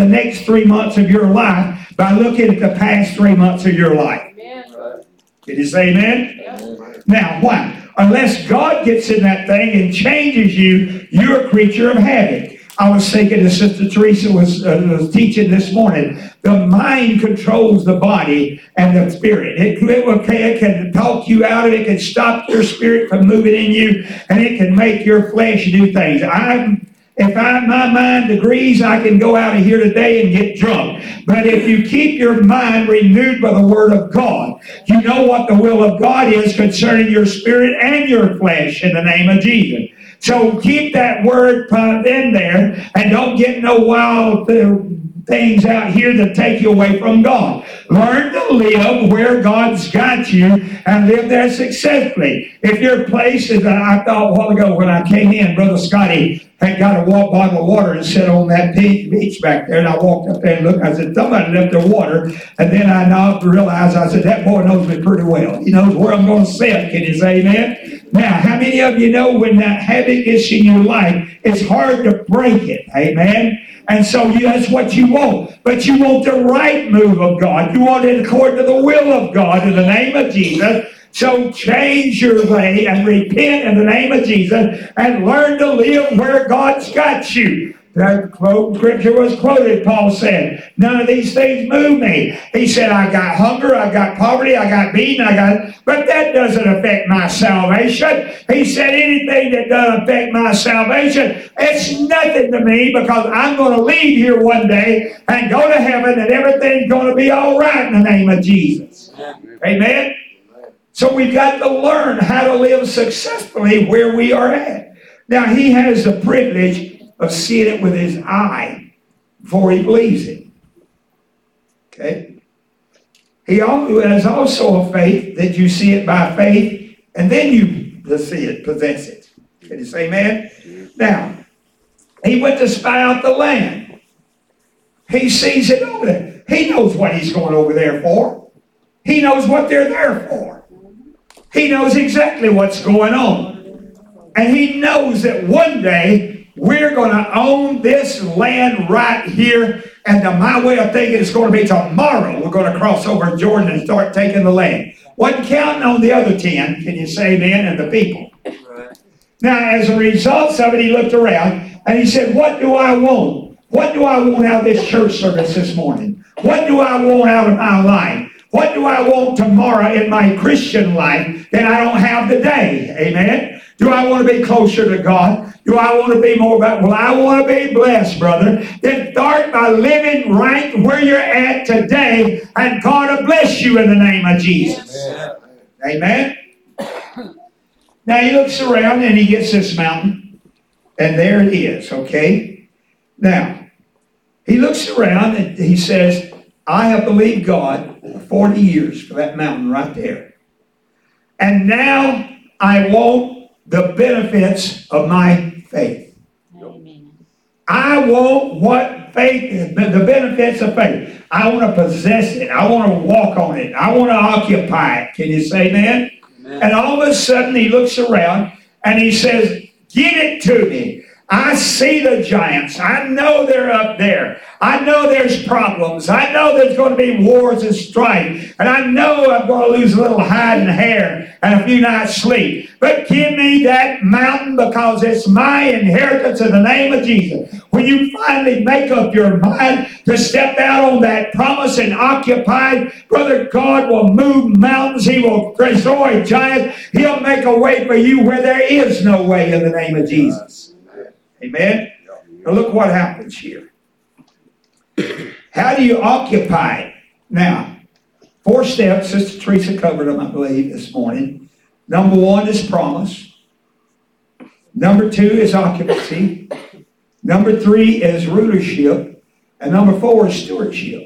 the next 3 months of your life by looking at the past 3 months of your life. Did you say amen? Now, why? Unless God gets in that thing and changes you, you're a creature of habit. I was thinking, as Sister Teresa was teaching this morning, the mind controls the body and the spirit. It can talk you out of it, it can stop your spirit from moving in you, and it can make your flesh do things. If my mind agrees, I can go out of here today and get drunk. But if you keep your mind renewed by the Word of God, you know what the will of God is concerning your spirit and your flesh in the name of Jesus. So keep that Word in there and don't get no wild things out here that take you away from God. Learn to live where God's got you and live there successfully. If your place is, I thought a while ago when I came in, Brother Scotty had got a bottle of water and set on that beach back there, and I walked up there and looked. I said, somebody left their water. And then I now realized, I said, that boy knows me pretty well. He knows where I'm going to sit. Can you say amen? Now, how many of you know when that habit is in your life, it's hard to break it? Amen? And so that's what you want. But you want the right move of God. You want it according to the will of God in the name of Jesus. So change your way and repent in the name of Jesus and learn to live where God's got you. That scripture was quoted. Paul said, none of these things move me. He said, I got hunger, I got poverty, I got beaten, but that doesn't affect my salvation. He said, anything that doesn't affect my salvation, it's nothing to me, because I'm going to leave here one day and go to heaven, and everything's going to be all right in the name of Jesus. Amen? So we've got to learn how to live successfully where we are at. Now, he has the privilege of seeing it with his eye before he believes it. Okay? He has also a faith that you see it by faith, and then you see it, possess it. Can you say amen? Now, he went to spy out the land. He sees it over there. He knows what he's going over there for. He knows what they're there for. He knows exactly what's going on. And he knows that one day we're going to own this land right here. And my way of thinking is going to be tomorrow we're going to cross over Jordan and start taking the land. Wasn't counting on the other 10, can you say amen, and the people. Right. Now, as a result of it, he looked around and he said, what do I want? What do I want out of this church service this morning? What do I want out of my life? What do I want tomorrow in my Christian life that I don't have today? Amen? Do I want to be closer to God? Do I want to be more about, well, I want to be blessed, brother. Then start by living right where you're at today, and God will bless you in the name of Jesus. Amen? Now he looks around and he gets this mountain, and there it is, okay? Now, he looks around and he says, I have believed God for 40 years for that mountain right there. And now I want the benefits of my faith. Amen. I want what faith, the benefits of faith. I want to possess it. I want to walk on it. I want to occupy it. Can you say amen? Amen. And all of a sudden he looks around and he says, give it to me. I see the giants. I know they're up there. I know there's problems. I know there's going to be wars and strife. And I know I'm going to lose a little hide and hair and a few nights' sleep. But give me that mountain, because it's my inheritance in the name of Jesus. When you finally make up your mind to step out on that promise and occupy it, brother, God will move mountains. He will destroy giants. He'll make a way for you where there is no way in the name of Jesus. Amen? Now look what happens here. How do you occupy it? Now, 4 steps. Sister Teresa covered them, I believe, this morning. Number 1 is promise. Number 2 is occupancy. Number 3 is rulership. And number 4 is stewardship.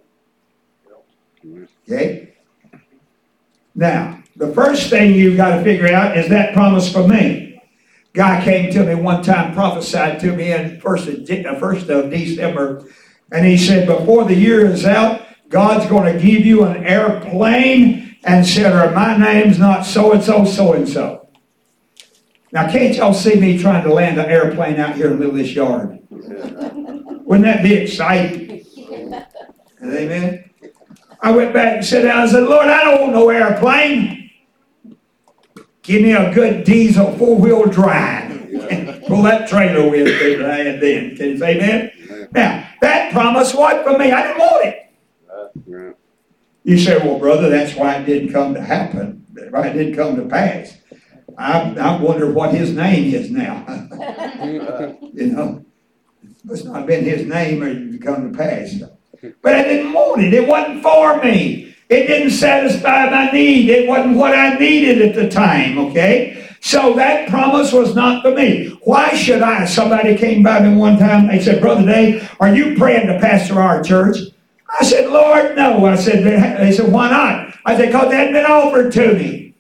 Okay? Now, the first thing you've got to figure out is that promise for me. Guy came to me one time, prophesied to me in 1st of December, and he said, before the year is out, God's going to give you an airplane, and said, my name's not so-and-so, so-and-so. Now, can't y'all see me trying to land an airplane out here in the middle of this yard? Wouldn't that be exciting? Amen. I went back and sat down and said, Lord, I don't want no airplane. Give me a good diesel 4-wheel drive. Pull that trailer with it and then. Can you say amen? Now, that promise wasn't for me. I didn't want it. You say, well, brother, that's why it didn't come to happen. Why it didn't come to pass. I wonder what his name is now. You know, it must not have been his name or it come to pass. But I didn't want it. It wasn't for me. It didn't satisfy my need. It wasn't what I needed at the time, okay? So that promise was not for me. Why should I? Somebody came by me one time. They said, Brother Dave, are you praying to pastor our church? I said, Lord, no. I said, they said, why not? I said, because it hadn't been offered to me.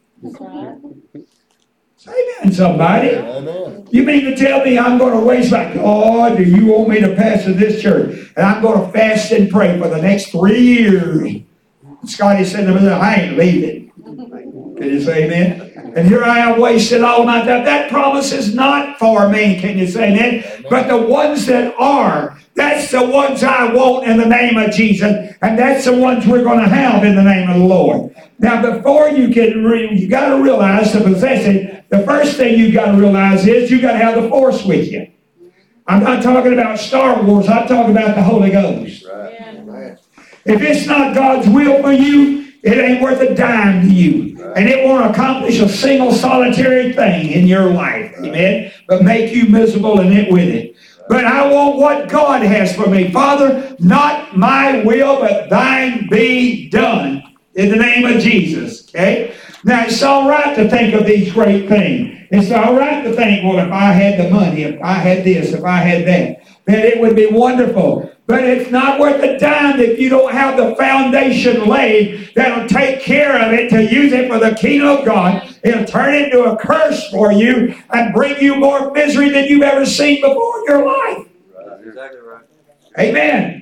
Say amen, somebody. Amen. You mean to tell me I'm going to waste my God, do you want me to pastor this church? And I'm going to fast and pray for the next 3 years. Scotty said to me, I ain't leaving. Can you say amen? And here I have wasted all my time. That promise is not for me. Can you say amen? But the ones that are, that's the ones I want in the name of Jesus. And that's the ones we're going to have in the name of the Lord. Now, before you can, you got to realize to possess it, the first thing you got to realize is you got to have the force with you. I'm not talking about Star Wars. I'm talking about the Holy Ghost. Right. If it's not God's will for you, it ain't worth a dime to you. And it won't accomplish a single solitary thing in your life. Amen? But make you miserable in it with it. But I want what God has for me. Father, not my will, but thine be done. In the name of Jesus. Okay? Now, it's all right to think of these great things. It's all right to think, well, if I had the money, if I had this, if I had that it would be wonderful. But it's not worth a dime if you don't have the foundation laid that'll take care of it to use it for the kingdom of God. It'll turn into a curse for you and bring you more misery than you've ever seen before in your life. Right. Exactly right. Amen.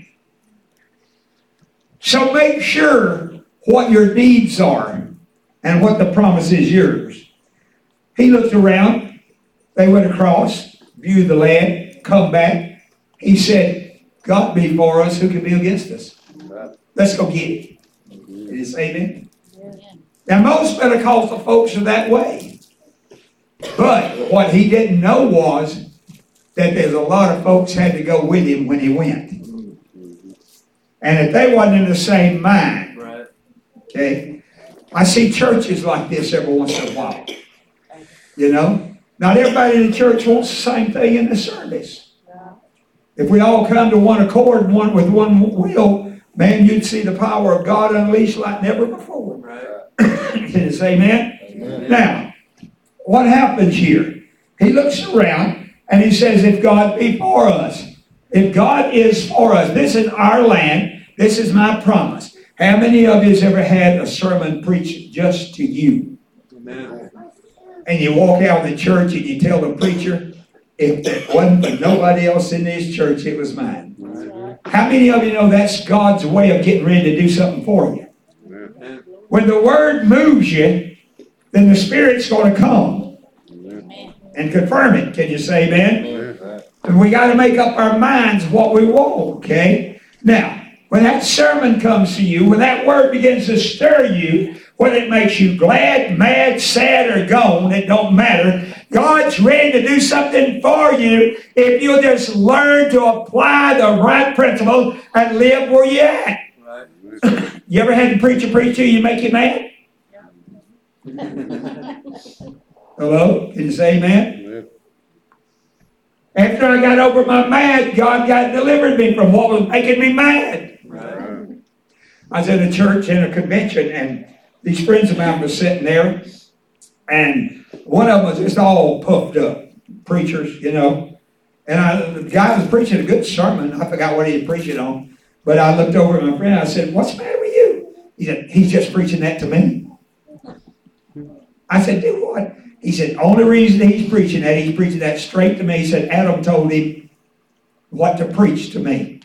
So make sure what your needs are and what the promise is yours. He looked around. They went across, viewed the land, come back. He said, God be for us, who can be against us? Let's go get it. Did you say amen? Now, most Pentecostal folks are that way. But what he didn't know was that there's a lot of folks had to go with him when he went. And if they wasn't in the same mind, okay, I see churches like this every once in a while. You know, not everybody in the church wants the same thing in the service. If we all come to one accord and one with one will, man, you'd see the power of God unleashed like never before. Can you say amen? Amen? Now, what happens here? He looks around and he says, if God be for us, if God is for us, this is our land, this is my promise. How many of you has ever had a sermon preached just to you? Amen. And you walk out of the church and you tell the preacher, if it wasn't for nobody else in this church, it was mine. How many of you know that's God's way of getting ready to do something for you? When the word moves you, then the Spirit's going to come and confirm it. Can you say amen? And we got to make up our minds what we want, okay? Now, when that sermon comes to you, when that word begins to stir you, whether it makes you glad, mad, sad, or gone, it don't matter. God's ready to do something for you if you'll just learn to apply the right principles and live where you're at. Right. You ever had to preach till you make you mad? Hello? Can you say amen? After I got over my mad, God delivered me from what was making me mad. Right. I was in a church in a convention, and these friends of mine were sitting there, and one of them was just all puffed up, preachers, you know. And the guy was preaching a good sermon. I forgot what he was preaching on. But I looked over at my friend, and I said, what's the matter with you? He said, he's just preaching that to me. I said, do what? He said, only reason he's preaching that straight to me. He said, Adam told him what to preach to me.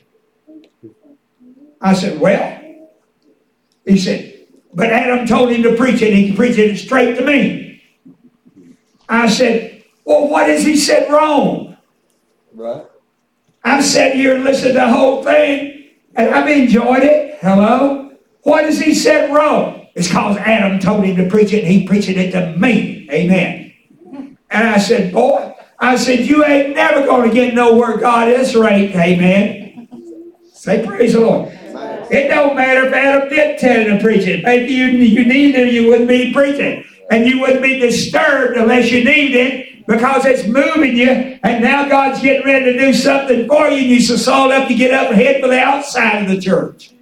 I said, well, he said, but Adam told him to preach it, and he preached it straight to me. I said, well, what has he said wrong? Right. I've sat here and listened to the whole thing, and I've enjoyed it. Hello? What has he said wrong? It's because Adam told him to preach it, and he preaching it to me. Amen. And I said, boy, you ain't never going to get know where God is right. Amen. Say praise the Lord. It don't matter if Adam did tell him to preach it. Maybe you needed it, you wouldn't be preaching. And you wouldn't be disturbed unless you need it, because it's moving you. And now God's getting ready to do something for you. And you so sold up, you get up and head for the outside of the church.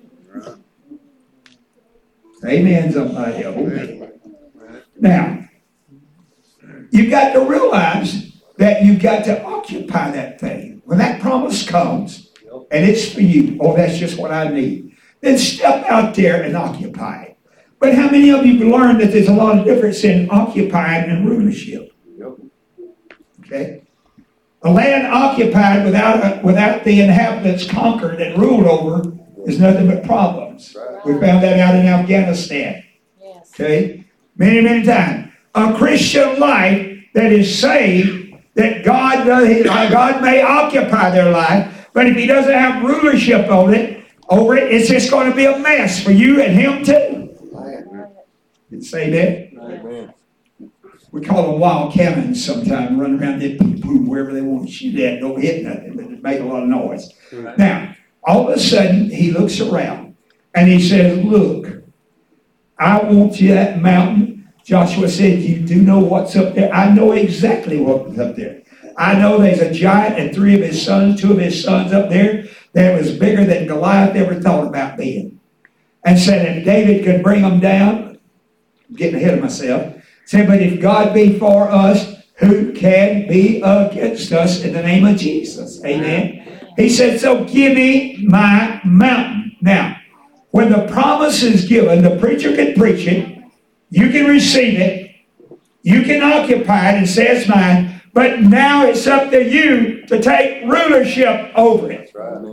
Amen, somebody else. Now, you've got to realize that you've got to occupy that thing. When that promise comes, and it's for you, oh, that's just what I need, then step out there and occupy it. But how many of you have learned that there's a lot of difference in occupying and rulership? Okay? A land occupied without the inhabitants conquered and ruled over is nothing but problems. We found that out in Afghanistan. Okay? Many, many times. A Christian life that is saved, that God may occupy their life, but if he doesn't have rulership over it, it's just going to be a mess for you and him too. Did say that? Amen. We call them wild cannons sometimes, run around there, boom, wherever they want to shoot at. Don't hit nothing, but it make a lot of noise. Right. Now, all of a sudden, he looks around and he says, look, I want you that mountain. Joshua said, you do know what's up there? I know exactly what's up there. I know there's a giant and 2 of his sons up there that was bigger than Goliath ever thought about being. And said, if David could bring them down, I'm getting ahead of myself, said, but if God be for us, who can be against us in the name of Jesus? Amen. He said, so give me my mountain. Now, when the promise is given, the preacher can preach it, you can receive it, you can occupy it and say it's mine, but now it's up to you to take rulership over it.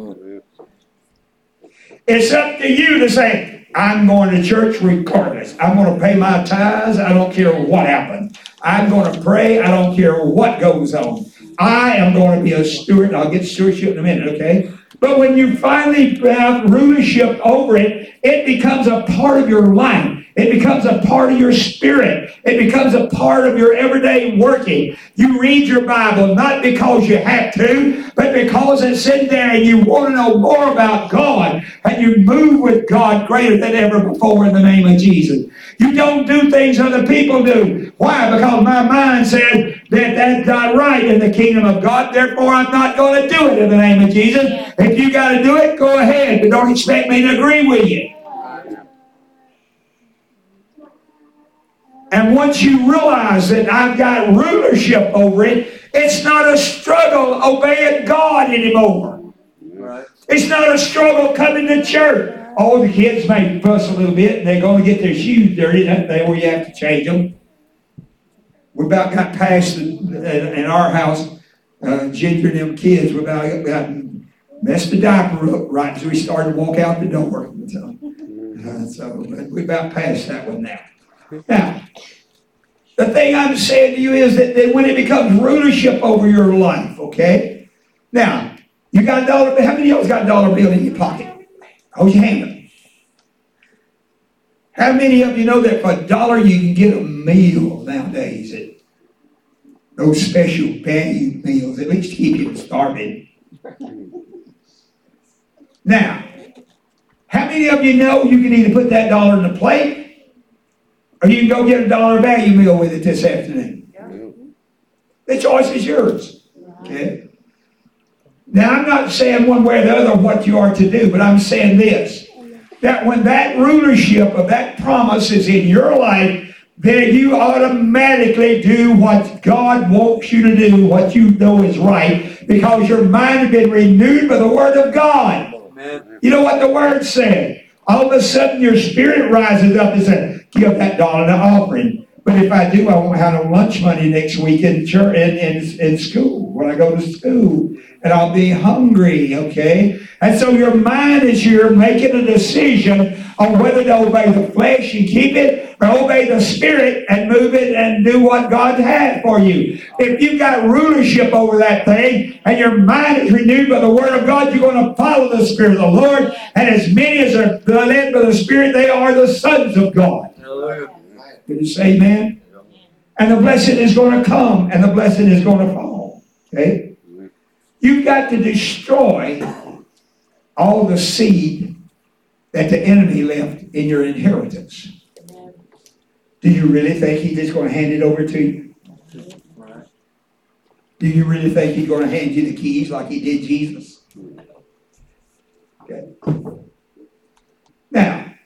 It's up to you to say, I'm going to church regardless. I'm going to pay my tithes. I don't care what happens. I'm going to pray. I don't care what goes on. I am going to be a steward. I'll get to stewardship in a minute, okay? But when you finally have rulership over it, it becomes a part of your life. It becomes a part of your spirit. It becomes a part of your everyday working. You read your Bible not because you have to, but because it's in there and you want to know more about God, and you move with God greater than ever before in the name of Jesus. You don't do things other people do. Why? Because my mind said that that's not right in the kingdom of God, therefore I'm not going to do it in the name of Jesus. If you got to do it, go ahead, but don't expect me to agree with you. And once you realize that I've got rulership over it, it's not a struggle obeying God anymore. Right. It's not a struggle coming to church. Oh, the kids may fuss a little bit and they're going to get their shoes dirty. That's where you have to change them. We about got past in our house, Ginger and them kids, we about got messed the diaper up right as we started to walk out the door. So we about past that one now. Now, the thing I'm saying to you is that when it becomes rulership over your life, okay? Now, you got a dollar bill. How many of y'all got a dollar bill in your pocket? Hold your hand up. How many of you know that for $1 you can get a meal nowadays at those special value meals, at least to keep you from starving? Now, how many of you know you can either put that dollar in the plate, or you can go get a $1 value meal with it this afternoon? The choice is yours. Okay? Now, I'm not saying one way or the other what you are to do, but I'm saying this, that when that rulership of that promise is in your life, then you automatically do what God wants you to do, what you know is right, because your mind has been renewed by the Word of God. Amen. You know what the Word said? All of a sudden your spirit rises up and says, give that $1 in offering. But if I do, I won't have no lunch money next week in school, when I go to school. And I'll be hungry, okay? And so your mind is you're making a decision on whether to obey the flesh and keep it, or obey the Spirit and move it and do what God had for you. If you've got rulership over that thing and your mind is renewed by the Word of God, you're going to follow the Spirit of the Lord. And as many as are led by the Spirit, they are the sons of God. Hallelujah. Did you say amen? And the blessing is going to come, and the blessing is going to fall. Okay? You've got to destroy all the seed that the enemy left in your inheritance. Do you really think he's just going to hand it over to you? Do you really think he's going to hand you the keys like he did Jesus? Okay. Now,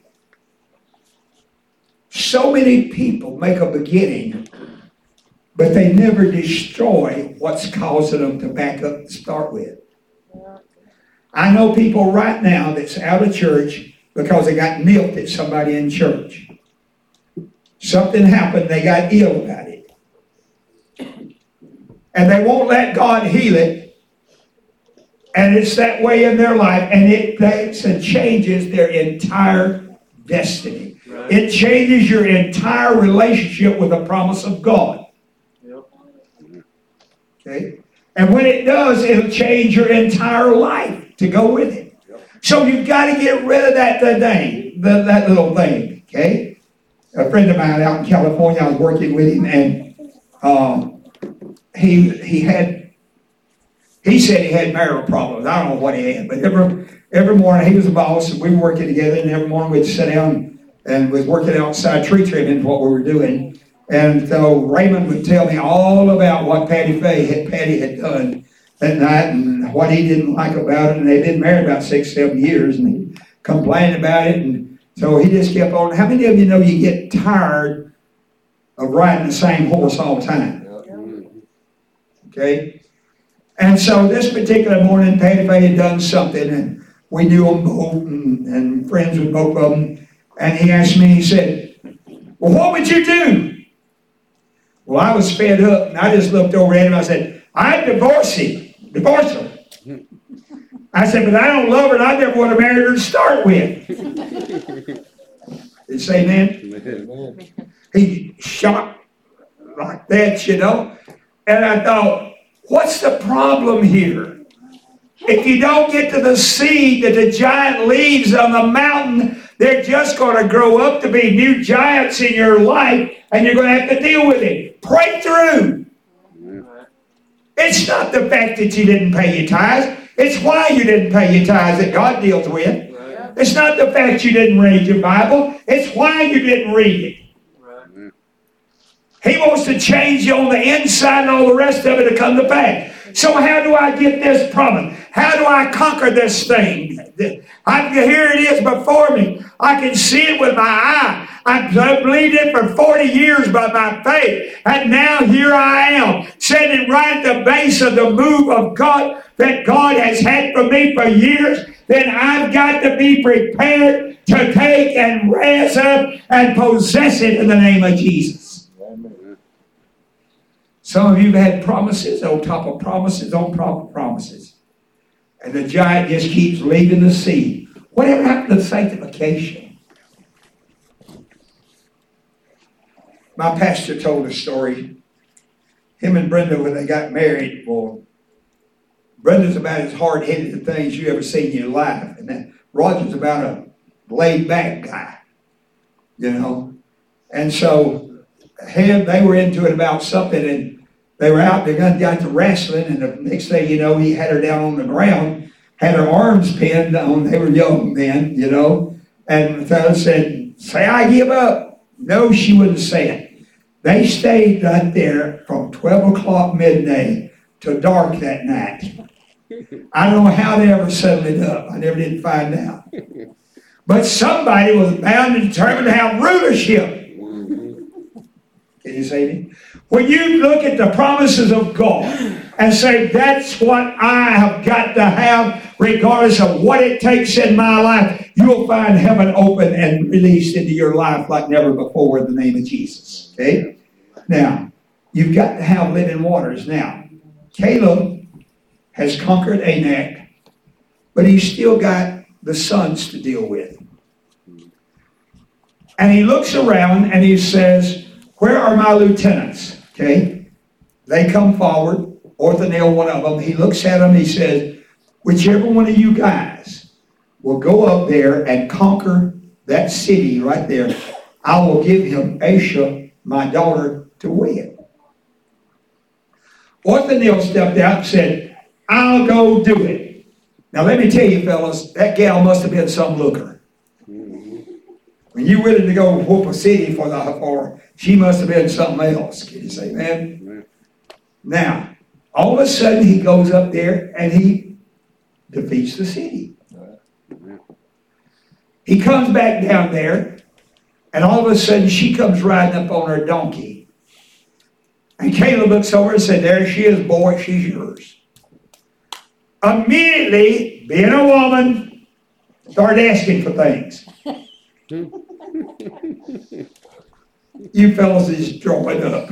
so many people make a beginning, but they never destroy what's causing them to back up and start with. I know people right now that's out of church because they got nipped at somebody in church. Something happened, they got ill about it. And they won't let God heal it. And it's that way in their life, and it takes and changes their entire destiny. Right. It changes your entire relationship with the promise of God. Okay? And when it does, it'll change your entire life to go with it. So you've got to get rid of that that little thing. Okay? A friend of mine out in California, I was working with him, and he said he had marital problems. I don't know what he had, but every morning he was a boss, and we were working together, and every morning we'd sit down and was working outside tree trimming, what we were doing. And so Raymond would tell me all about what Patty had done that night and what he didn't like about it. And they'd been married about 6-7 years, and he complained about it. And so he just kept on. How many of you know you get tired of riding the same horse all the time? Okay? And so this particular morning, Patty had done something, and we knew them both and friends with both of them. And he asked me, he said, well, what would you do? Well, I was fed up, and I just looked over at him. I said, I'd divorce her. I said, but I don't love her, and I never would have married her to start with. Did you say amen? He shocked like that, you know. And I thought, what's the problem here? If you don't get to the seed that the giant leaves on the mountain, they're just going to grow up to be new giants in your life, and you're going to have to deal with it. Pray through. It's not the fact that you didn't pay your tithes. It's why you didn't pay your tithes that God deals with. It's not the fact you didn't read your Bible. It's why you didn't read it. He wants to change you on the inside and all the rest of it to come to pass. So how do I get this promise? How do I conquer this thing? Here it is before me. I can see it with my eye. I've believed it for 40 years by my faith. And now here I am, sitting right at the base of the move of God that God has had for me for years. Then I've got to be prepared to take and rise up and possess it in the name of Jesus. Some of you have had promises on top of promises on top of promises. And the giant just keeps leaving the seed. Whatever happened to sanctification? My pastor told a story. Him and Brenda, when they got married, well, Brenda's about as hard-headed as things you ever seen in your life. And then Roger's about a laid-back guy, you know. And so they were into it about something, and they were out, they got to wrestling, and the next thing you know, he had her down on the ground, had her arms pinned on. They were young then, you know. And the fellow said, say, I give up. No, she wouldn't say it. They stayed right there from 12 o'clock midday till dark that night. I don't know how they ever settled it up. I never did find out. But somebody was bound and determined to have rulership. Can you say it? When you look at the promises of God and say, that's what I have got to have regardless of what it takes in my life, you'll find heaven open and released into your life like never before in the name of Jesus. Okay? Now, you've got to have living waters. Now, Caleb has conquered Anak, but he's still got the sons to deal with. And he looks around and he says, where are my lieutenants? Okay? They come forward. Othniel, one of them, he looks at them, he says, whichever one of you guys will go up there and conquer that city right there, I will give him Aisha, my daughter, to wed. Othniel stepped out and said, I'll go do it. Now let me tell you, fellas, that gal must have been some looker. When you're willing to go whoop a city for her, she must have been something else. Can you say, man? Now, all of a sudden he goes up there and he defeats the city. He comes back down there, and all of a sudden she comes riding up on her donkey. And Caleb looks over and said, there she is, boy, she's yours. Immediately, being a woman, started asking for things. You fellas is drawing up.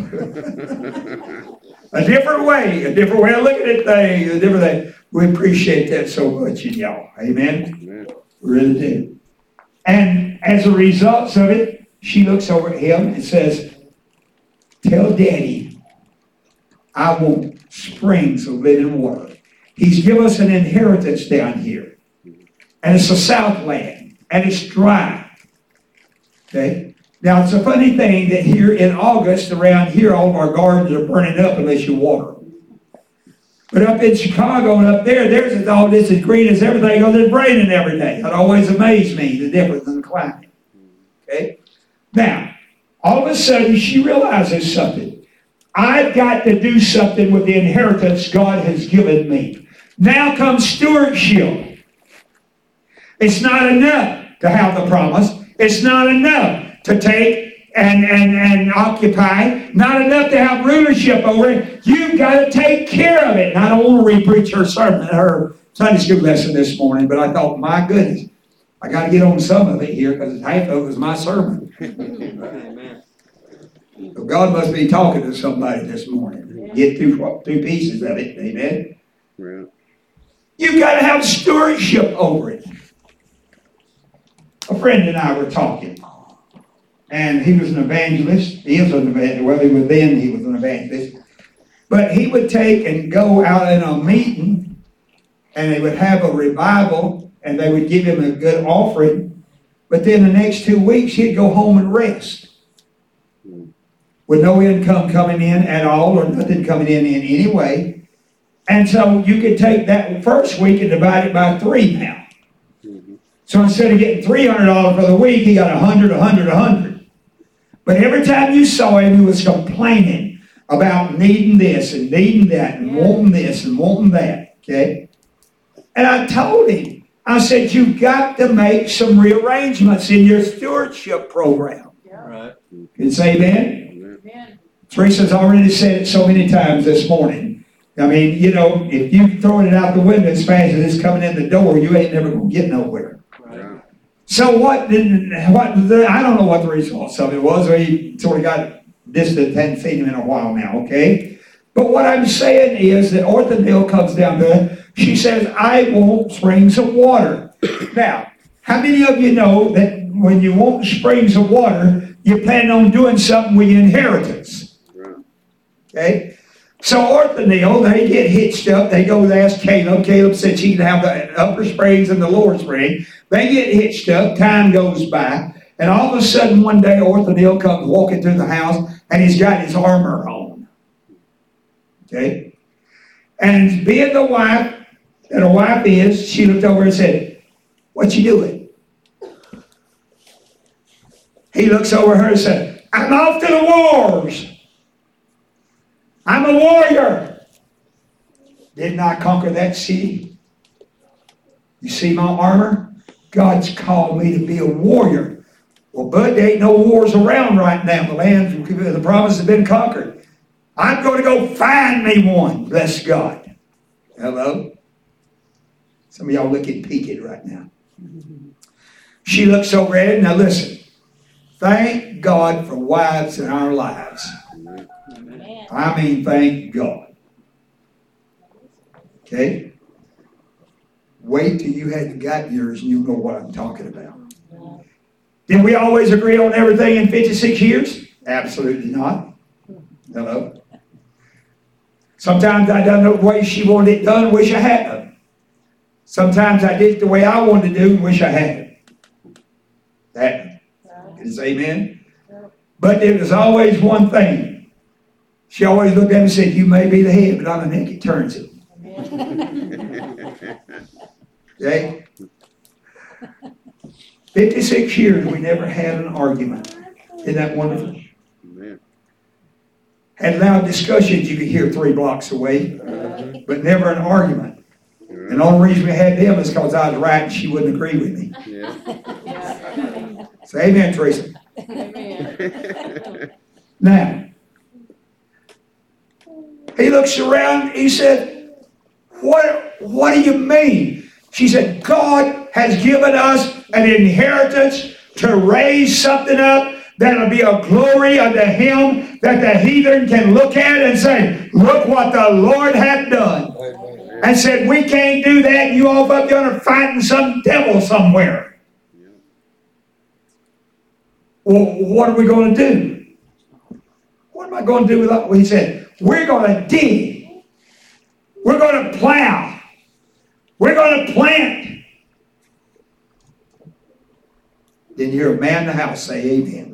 a different way of looking at things, a different thing. We appreciate that so much in y'all. Amen? We really do. And as a result of it, she looks over at him and says, tell Daddy I want springs of living water. He's given us an inheritance down here. And it's a southland. And it's dry. Okay? Now, it's a funny thing that here in August, around here, all of our gardens are burning up unless you water them. But up in Chicago and up there, there's all this as green as everything goes. It's raining every day. It always amazed me, the difference in the climate. Okay? Now, all of a sudden, she realizes something. I've got to do something with the inheritance God has given me. Now comes stewardship. It's not enough to have the promise. It's not enough to take and occupy. Not enough to have rulership over it. You've got to take care of it. And I don't want to re-preach her sermon, her Sunday school lesson this morning, but I thought, my goodness, I got to get on some of it here because half of it was my sermon. Amen. So God must be talking to somebody this morning. Get two pieces of it. Amen. Yeah. You've got to have stewardship over it. A friend and I were talking. And he was an evangelist. He is an evangelist. Well, he was an evangelist. But he would take and go out in a meeting, and they would have a revival, and they would give him a good offering. But then the next 2 weeks, he'd go home and rest. With no income coming in at all, or nothing coming in any way. And so you could take that first week and divide it by 3 now. So instead of getting $300 for the week, he got $100. But every time you saw him, he was complaining about needing this and needing that and wanting this and wanting that. Okay? And I told him, I said, you've got to make some rearrangements in your stewardship program. Yeah. Right. Can you say amen? Amen. Teresa's already said it so many times this morning. I mean, you know, if you throwing it out the window as fast as it's coming in the door, you ain't never going to get nowhere. So I don't know what the results of it was. He sort of got distant, hadn't seen him in a while now, okay? But what I'm saying is that Othniel comes down there. She says, I want springs of water. Now, how many of you know that when you want springs of water, you plan on doing something with your inheritance? Okay? So Othniel, they get hitched up. They go to ask Caleb. Caleb said she can have the upper springs and the lower spring. They get hitched up. Time goes by. And all of a sudden, one day, Othniel comes walking through the house, and he's got his armor on. Okay? And being the wife that a wife is, she looked over and said, what you doing? He looks over her and said, I'm off to the wars. I'm a warrior. Didn't I conquer that city? You see my armor? God's called me to be a warrior. Well, bud, there ain't no wars around right now. The land, the promise has been conquered. I'm going to go find me one. Bless God. Hello? Some of y'all looking peaked right now. She looks over at it. Now listen. Thank God for wives in our lives. I mean, thank God. Okay? Wait till you hadn't got yours and you know what I'm talking about. Did we always agree on everything in 56 years? Absolutely not. Hello? Sometimes I done it the way she wanted it done, wish I hadn't. Sometimes I did it the way I wanted to do and wish I hadn't. That is amen. But there was always one thing. She always looked at me and said, you may be the head, but on the neck it turns it. Okay? 56 years we never had an argument. Isn't that wonderful? Had loud discussions you could hear 3 blocks away, but never an argument. And the only reason we had them is because I was right and she wouldn't agree with me. Say amen, Teresa. Amen. Now, he looks around, he said, what do you mean? She said, God has given us an inheritance to raise something up that'll be a glory unto him that the heathen can look at and say, look what the Lord hath done. Amen. And said, we can't do that. You all up yonder fighting some devil somewhere. Well, what are we going to do? What am I going to do with that? Well, he said, we're going to dig. We're going to plow. We're going to plant. Then you hear a man in the house say amen.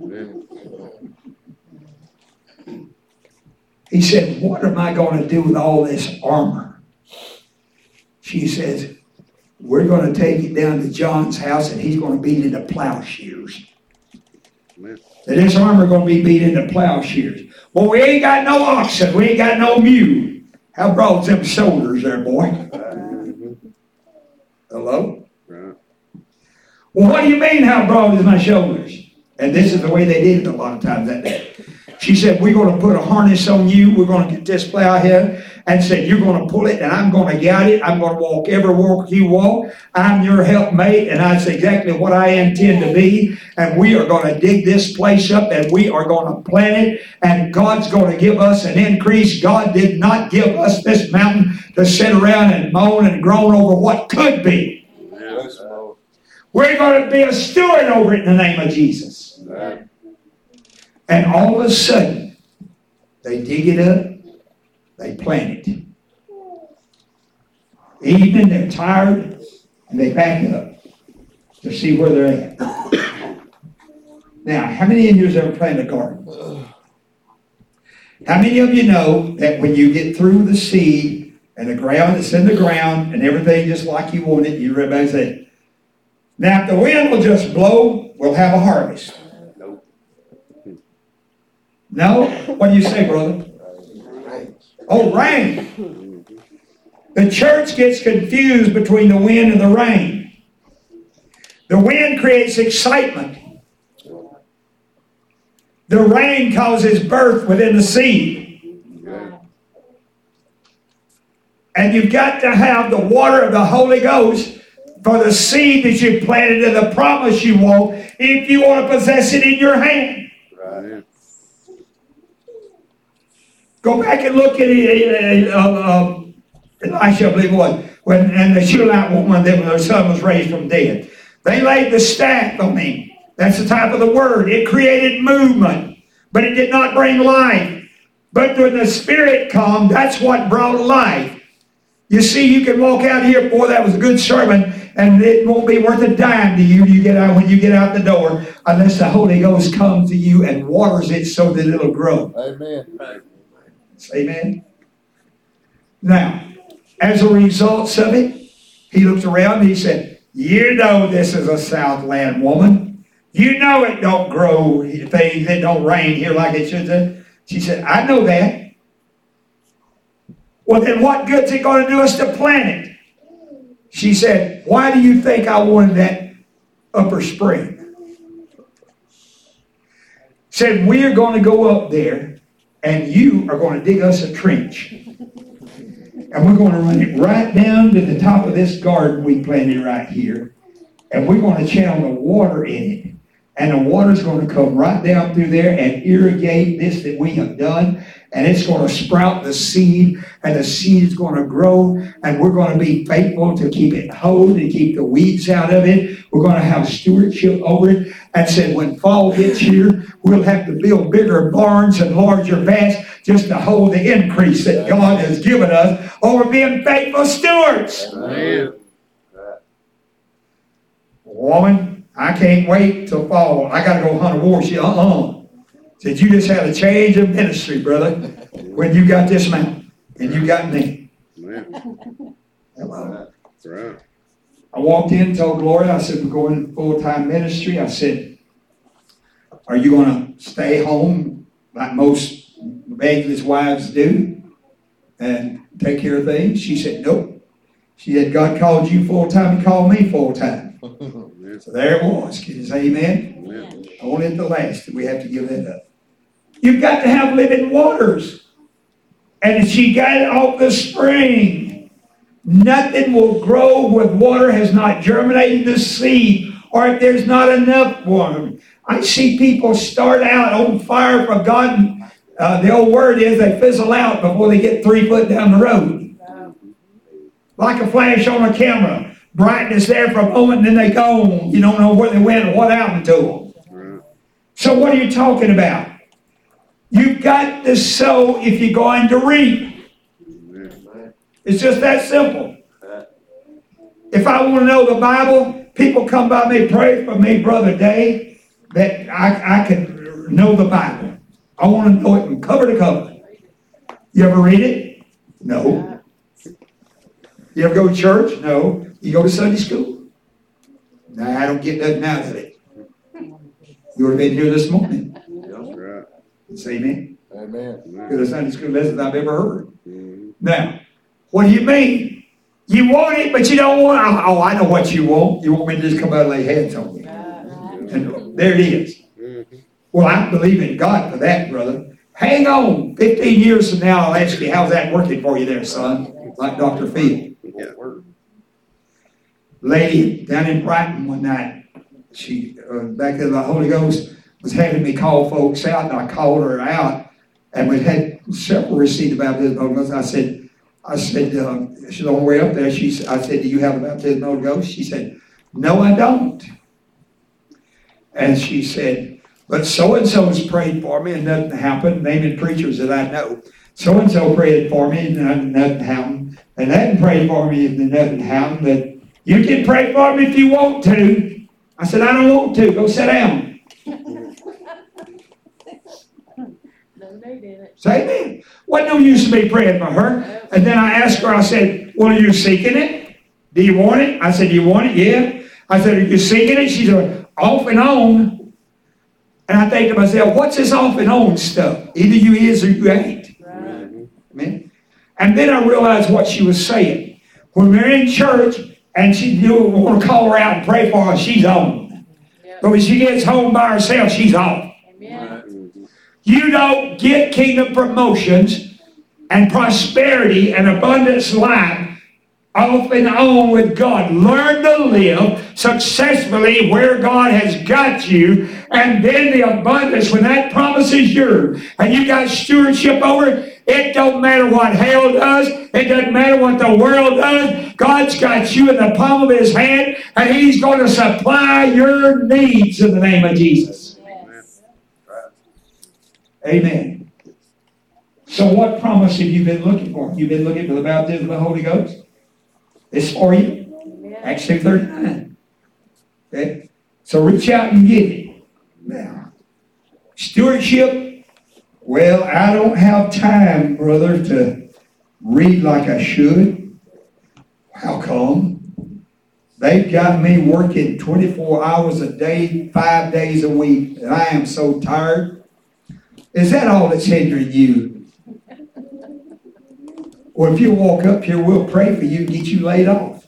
He said, what am I going to do with all this armor? She says, we're going to take it down to John's house and he's going to beat it into plowshares. That this armor going to be beat into plowshares. Well, we ain't got no oxen. We ain't got no mule. How broad's them shoulders there, boy? Hello? Well, what do you mean, how broad is my shoulders? And this is the way they did it a lot of times that day. She said, we're going to put a harness on you. We're going to get this plow here. And said, you're going to pull it and I'm going to guide it. I'm going to walk every walk you walk. I'm your helpmate. And that's exactly what I intend to be. And we are going to dig this place up and we are going to plant it. And God's going to give us an increase. God did not give us this mountain to sit around and moan and groan over what could be. Yes. We're going to be a steward over it in the name of Jesus. Amen. And all of a sudden, they dig it up, they plant it. Evening, they're tired, and they back up to see where they're at. Now, how many of you have ever planted a garden? How many of you know that when you get through the seed and the ground, it's in the ground, and everything just like you want it, you everybody say, now if the wind will just blow, we'll have a harvest. No? What do you say, brother? Oh, rain. The church gets confused between the wind and the rain. The wind creates excitement. The rain causes birth within the seed. And you've got to have the water of the Holy Ghost for the seed that you planted and the promise you want if you want to possess it in your hand. Right. Go back and look at Elisha, I believe it was, and the Shulamite woman, their son was raised from dead. They laid the staff on him. That's the type of the word. It created movement, but it did not bring life. But when the Spirit come, that's what brought life. You see, you can walk out here, boy, that was a good sermon, and it won't be worth a dime to you when you get out the door unless the Holy Ghost comes to you and waters it so that it'll grow. Amen. Amen. Now, as a result of it, he looked around and he said, you know this is a Southland woman. You know it don't grow things, it don't rain here like it should. She said, I know that. Well, then what good's it going to do us to plant it? She said, why do you think I wanted that upper spring? Said, we're going to go up there and you are going to dig us a trench. And we're going to run it right down to the top of this garden we planted right here. And we're going to channel the water in it. And the water's going to come right down through there and irrigate this that we have done. And it's going to sprout the seed. And the seed is going to grow. And we're going to be faithful to keep it hoed and keep the weeds out of it. We're going to have stewardship over it. And said when fall gets here, we'll have to build bigger barns and larger vats just to hold the increase that God has given us over being faithful stewards. Amen. Woman, I can't wait till fall. I got to go hunt a war. She, said, you just had a change of ministry, brother, when you got this mountain and you got me. Hello. That's right. I walked in and told Gloria, I said, we're going to full-time ministry. I said, are you going to stay home like most evangelist wives do and take care of things? She said, nope. She said, God called you full-time. He called me full-time. So there it was. Can you say amen? Amen. Only at the last we have to give that up. You've got to have living waters. And she got it off the spring. Nothing will grow where water has not germinated the seed or if there's not enough water. I see people start out on fire for God. The old word is they fizzle out before they get 3 foot down the road. Like a flash on a camera. Brightness there for a moment and then they gone. You don't know where they went or what happened to them. So what are you talking about? You've got to sow if you're going to reap. It's just that simple. If I want to know the Bible, people come by me, pray for me, Brother Day, that I can know the Bible. I want to know it from cover to cover. You ever read it? No. You ever go to church? No. You go to Sunday school? Nah, I don't get nothing out of it. You would have been here this morning. That's right. Say amen. Amen. You're the Sunday school lesson I've ever heard. Mm-hmm. Now, what do you mean? You want it, but you don't want it. Oh, I know what you want. You want me to just come out and lay hands on you. And there it is. Mm-hmm. Well, I believe in God for that, brother. Hang on. 15 years from now, I'll ask you, how's that working for you there, son? Like Dr. Phil. Yeah. Lady down in Brighton one night, she back in the Holy Ghost was having me call folks out, and I called her out, and we had several received the baptism of the Holy Ghost. I said, she's on her way up there. I said, do you have the baptism of the Holy Ghost? She said, no, I don't. And she said, but so-and-so's prayed for me and nothing happened, naming preachers that I know. So-and-so prayed for me and nothing happened. And that prayed for me and nothing happened. But you can pray for me if you want to. I said, I don't want to. Go sit down. No, they didn't. Say amen. What no use to me praying for her? And then I asked her, I said, well, are you seeking it? Do you want it? I said, do you want it? Yeah. I said, are you seeking it? She said, off and on. And I think to myself, what's this off and on stuff? Either you is or you ain't. Right. Amen. And then I realized what she was saying. When we're in church, and she want to call her out and pray for her, she's on. Yep. But when she gets home by herself, she's off. Amen. You don't get kingdom promotions and prosperity and abundance life off and on with God. Learn to live successfully where God has got you, and then the abundance, when that promise is yours, and you got stewardship over it, it don't matter what hell does. It doesn't matter what the world does. God's got you in the palm of His hand, and He's going to supply your needs in the name of Jesus. Yes. Amen. So what promise have you been looking for? You've been looking for the baptism of the Holy Ghost? It's for you. Amen. Acts 2:39. Okay? So reach out and get it. Now, stewardship, well, I don't have time, brother, to read like I should. How come? They've got me working 24 hours a day, 5 days a week, and I am so tired. Is that all that's hindering you? Or if you walk up here, we'll pray for you and get you laid off.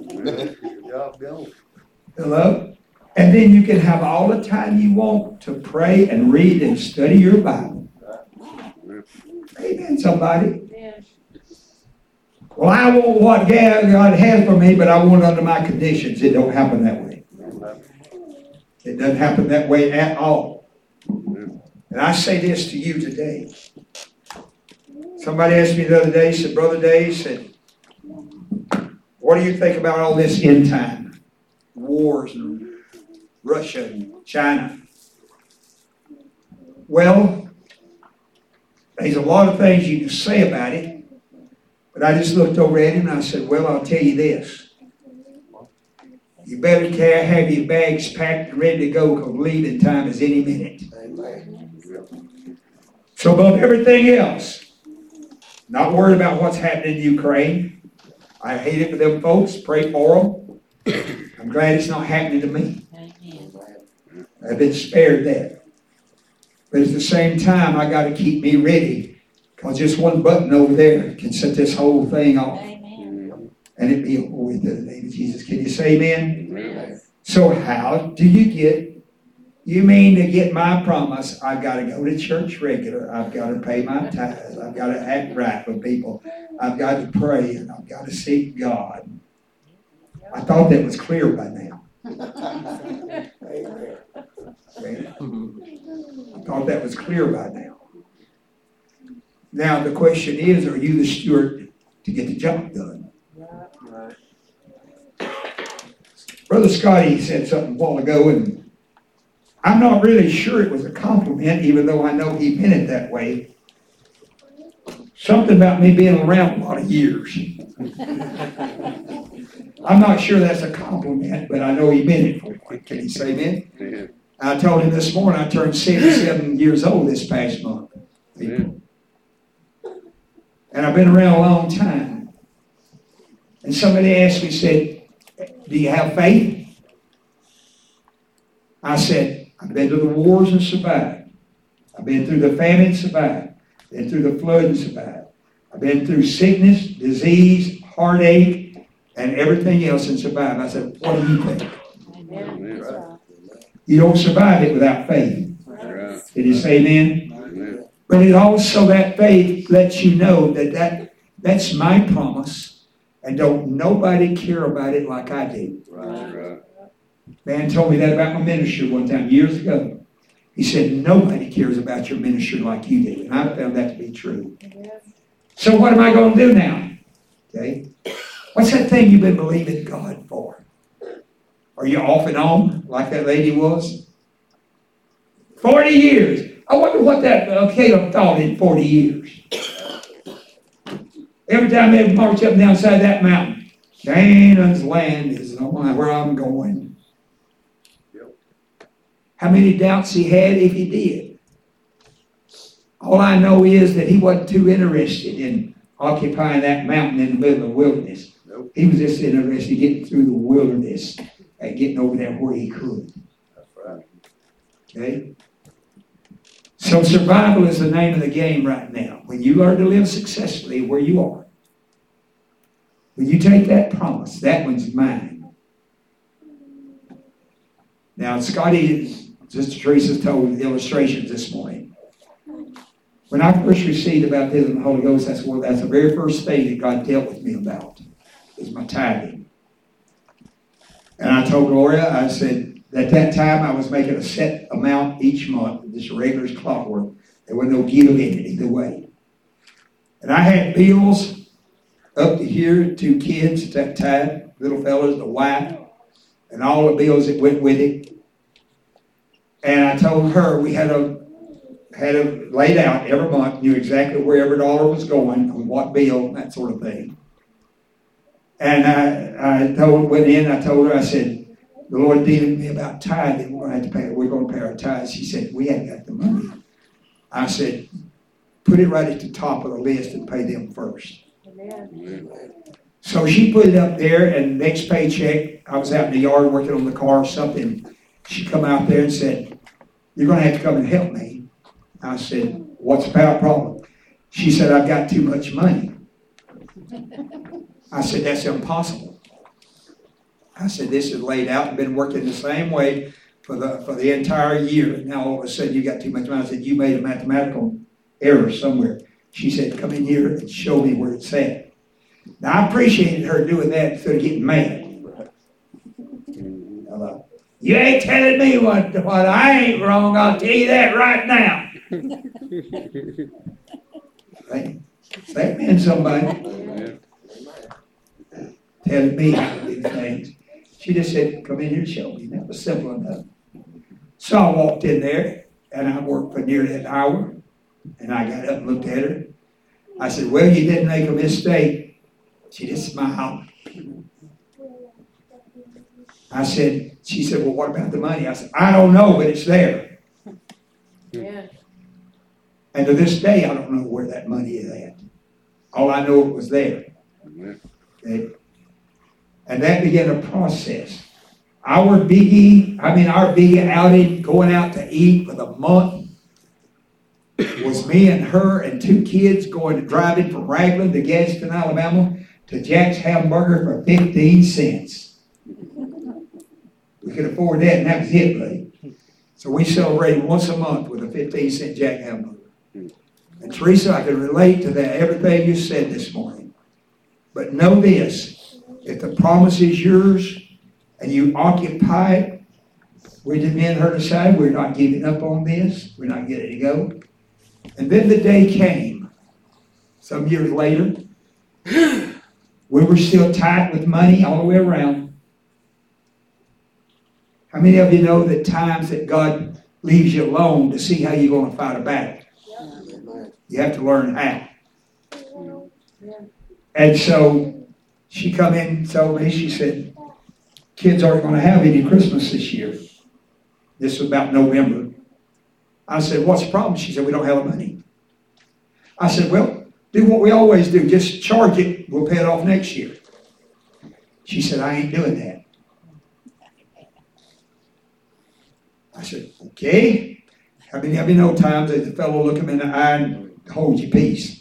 Hello? And then you can have all the time you want to pray and read and study your Bible. Amen, somebody. Well, I want what God has for me, but I want it under my conditions. It don't happen that way. It doesn't happen that way at all. And I say this to you today. Somebody asked me the other day, said, Brother Dave, said, what do you think about all this end time? Wars and Russia and China. Well, there's a lot of things you can say about it, but I just looked over at him and I said, well, I'll tell you this. You better have your bags packed and ready to go because leaving time is any minute. So above everything else, not worried about what's happening in Ukraine. I hate it for them folks. Pray for them. I'm glad it's not happening to me. I've been spared that. But at the same time, I got to keep me ready because just one button over there can set this whole thing off. And it be over with in the name of Jesus. Can you say amen? Amen? So how do you get, you mean to get my promise, I've got to go to church regular. I've got to pay my tithes. I've got to act right with people. I've got to pray and I've got to seek God. I thought that was clear by now. Okay? I thought that was clear by now. Now the question is, are you the steward to get the job done? Brother Scotty said something a while ago, and I'm not really sure it was a compliment, even though I know he meant it that way. Something about me being around a lot of years. I'm not sure that's a compliment, but I know he meant it for me. Can you say amen? Yeah. I told him this morning I turned 77 years old this past month. Yeah. And I've been around a long time. And somebody asked me, said, do you have faith? I said, I've been to the wars and survived. I've been through the famine and survived. Been through the flood and survived. I've been through sickness, disease, heartache, and everything else and survived. I said, what do you think? Amen. You don't survive it without faith. Did you say amen? Amen? But it also, that faith lets you know that's my promise. And don't nobody care about it like I do. Right. Man told me that about my ministry one time, years ago. He said, nobody cares about your ministry like you do. And I found that to be true. So what am I going to do now? Okay. What's that thing you've been believing God for? Are you off and on like that lady was? 40 years. I wonder what that Caleb thought in 40 years. Every time they march up and down side of that mountain, Canaan's land is where I'm going. Yep. How many doubts he had if he did? All I know is that he wasn't too interested in occupying that mountain in the middle of the wilderness. Nope. He was just interested in getting through the wilderness and getting over there where he could. That's right. Okay? So survival is the name of the game right now. When you learn to live successfully where you are, when you take that promise, that one's mine. Now, Scotty, Sister Teresa's told illustrations this morning. When I first received the baptism of the Holy Ghost, that's the very first thing that God dealt with me about, is my tithing. And I told Gloria, I said, at that time I was making a set amount each month, just regular as clockwork. There was no give in it either way. And I had bills up to here, 2 kids at that time, little fellas, the wife, and all the bills that went with it. And I told her we had a laid out every month, knew exactly where every dollar was going, on what bill, that sort of thing. And I told her, I said, the Lord dealing with me about tithing. We're going to pay our tithes. She said, we haven't got the money. I said, put it right at the top of the list and pay them first. Amen. So she put it up there, and next paycheck, I was out in the yard working on the car or something. She come out there and said, you're going to have to come and help me. I said, what's the problem? She said, I've got too much money. I said, that's impossible. I said, this is laid out and been working the same way for the entire year. And now all of a sudden you got too much money. I said, you made a mathematical error somewhere. She said, come in here and show me where it's at. Now, I appreciated her doing that instead of getting mad. You ain't telling me what I ain't wrong. I'll tell you that right now. Say amen, somebody. Telling me how to do things. She just said, come in here and show me. That was simple enough. So I walked in there, and I worked for nearly an hour. And I got up and looked at her. I said, well, you didn't make a mistake. She just smiled. She said, well, what about the money? I said, I don't know, but it's there. Yeah. And to this day, I don't know where that money is at. All I know it was there. Okay? And that began a process. Our big outing, going out to eat for the month, was me and her and 2 kids driving from Ragland to Gadsden, Alabama, to Jack's Hamburger for 15 cents. We could afford that, and that was it, buddy. So we celebrated once a month with a 15-cent Jack Hamburger. And Teresa, I can relate to that, everything you said this morning. But know this, if the promise is yours and you occupy it, we did me and her decide we're not giving up on this, we're not getting it to go. And then the day came, some years later, we were still tight with money all the way around. How many of you know that times that God leaves you alone to see how you're going to fight a battle? You have to learn how. And so she come in and told me, she said, kids aren't going to have any Christmas this year. This was about November. I said, what's the problem? She said, we don't have the money. I said, well, do what we always do. Just charge it. We'll pay it off next year. She said, I ain't doing that. I said, okay. How many of you know times that the fellow look him in the eye and hold your peace?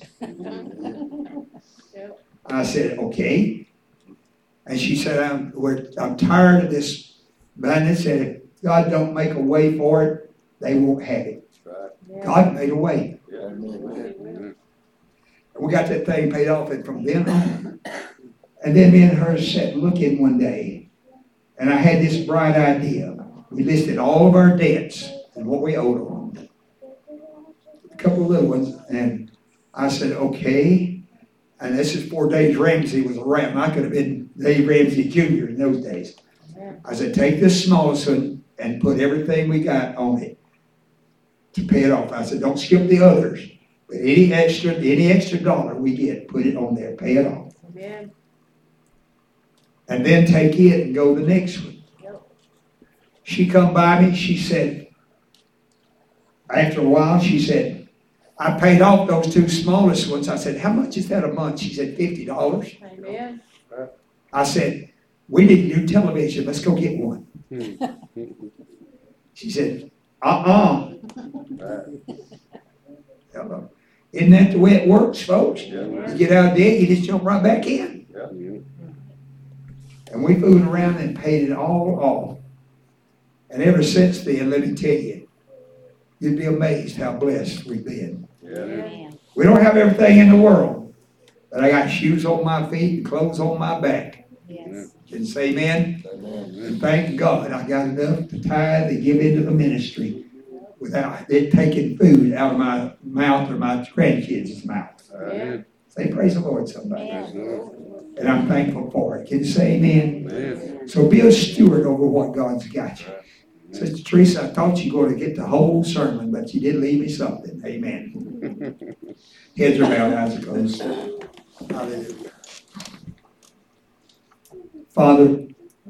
I said, okay. And she said, I'm tired of this. But I said, if God don't make a way for it, they won't have it. Right. God made a way. Yeah. And we got that thing paid off, and from then on. And then me and her sat looking one day, and I had this bright idea. We listed all of our debts and what we owed on. A couple of little ones. And I said, okay. And this is before Dave Ramsey was around. I could have been Dave Ramsey Jr. in those days. I said, take this smallest one and put everything we got on it to pay it off. I said, don't skip the others. But any extra dollar we get, put it on there, pay it off. Amen. And then take it and go to the next one. She come by me, she said, after a while, she said, I paid off those 2 smallest ones. I said, how much is that a month? She said, $50. Amen. I said, we need a new television. Let's go get one. She said, Isn't that the way it works, folks? Yeah. You get out of debt, you just jump right back in. Yeah. And we fooled around and paid it all off. And ever since then, let me tell you, you'd be amazed how blessed we've been. Yeah. We don't have everything in the world, but I got shoes on my feet and clothes on my back. Yes. Can you say amen? Amen? And thank God I got enough to tithe and give into the ministry without it taking food out of my mouth or my grandkids' mouth. Amen. Say praise the Lord, somebody. Amen. And I'm thankful for it. Can you say amen? Amen. So be a steward over what God's got you. Sister Teresa, I thought you were going to get the whole sermon, but you did leave me something. Amen. Heads are bowed, eyes are closed. Hallelujah. Father,